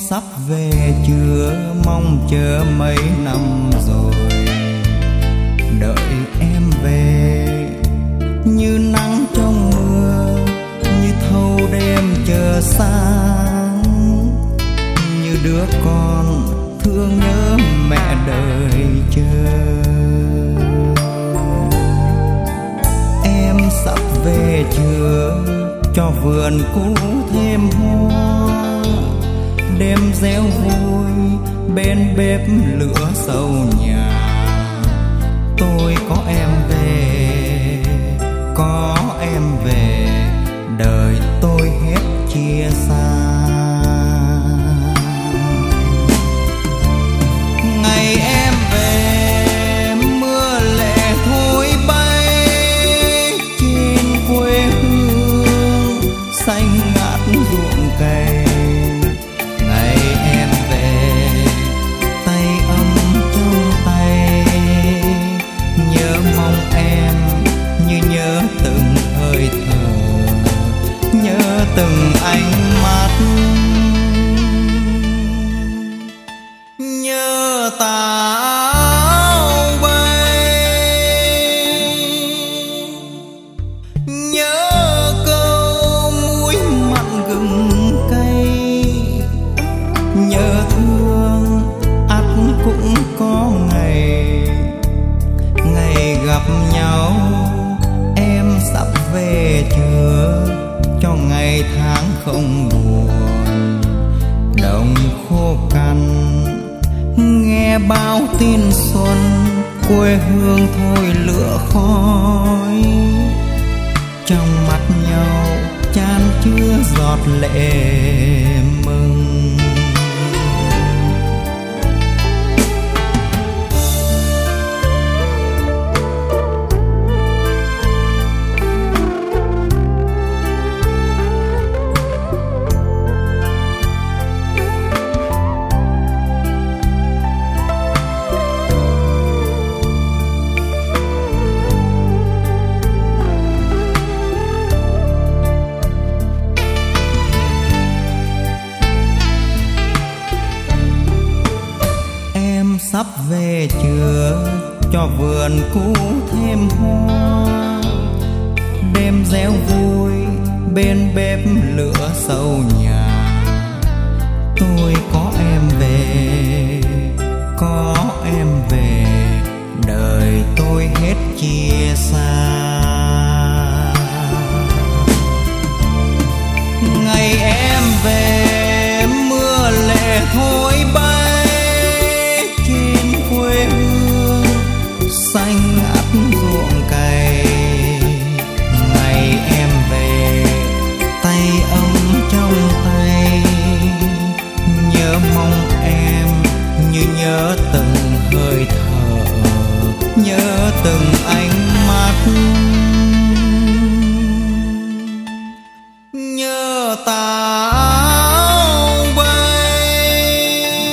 sắp về chưa, mong chờ mấy năm rồi, đợi em về như nắng trong mưa, như thâu đêm chờ sáng, như đứa con thương nhớ mẹ đợi chờ. Em sắp về chưa, cho vườn cũ thêm hoa, đêm réo vui bên bếp lửa sâu nhà. Tôi có em về, có em về, đời tôi hết chia xa. Ngày em về mưa lệ thôi bay trên quê hương xanh ngát ruộng cây. Ngày em về tay ấm trong tay, nhớ mong em như nhớ từng hơi thở, nhớ từng ánh mắt, nhớ táo bay, nhớ câu muối mặn gừng cay, nhớ thương ắt cũng có ngày, ngày gặp nhau. Em sắp về chưa, cho ngày tháng không buồn, đồng khô cằn nghe bao tin xuân, quê hương thôi lửa khói. Trong mắt nhau chan chứa giọt lệ mừng. Sắp về chưa, cho vườn cũ thêm hoa, đêm réo vui bên bếp lửa sâu nhà. Tôi có em về, có em về, đời tôi hết chia xa. Ngày em về mưa lệ thôi bay quê hương xanh ngát ruộng cày. Ngày em về tay ấm trong tay, nhớ mong em như nhớ từng hơi thở, nhớ từng ánh mắt, nhớ táo bay,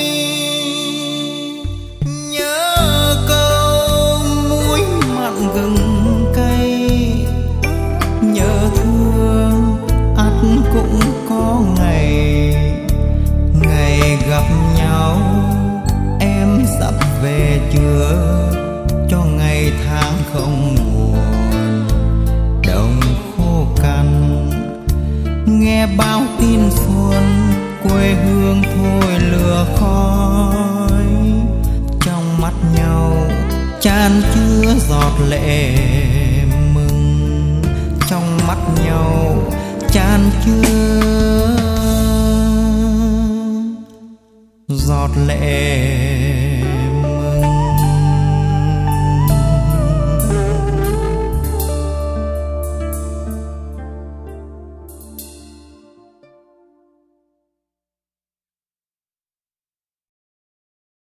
nhớ câu muối mặn gừng cay, nhớ thương ắt cũng có ngày, ngày gặp nhau. Em sắp về chưa, cho ngày tháng không buồn, đồng khô cằn nghe bao tin xuân, quê hương thôi lửa khói. Trong mắt nhau chan chứa giọt lệ mừng, trong mắt nhau chan chứa giọt lệ